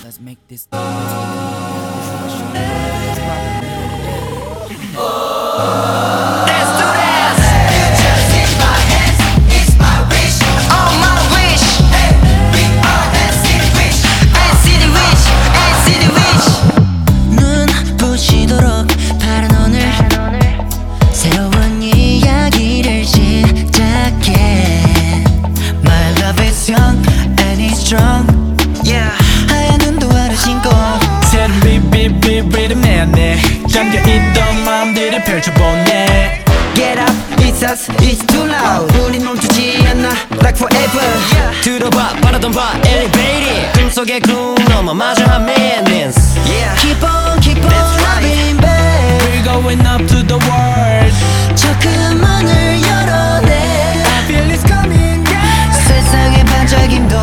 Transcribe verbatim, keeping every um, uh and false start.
Let's make this. 잠겨있던 마음들을 펼쳐보네. Get up, it's us, it's too loud. 우린 멈추지 않아, like forever. yeah. 들어봐, 바라던 봐, elevated. 꿈속의 꿈 넘어 마주한 madness. Yeah. Keep on, keep on right. loving, babe. We're going up to the world. 저 큰 문을 열어내. I feel it's coming, yeah. 세상의 반짝임도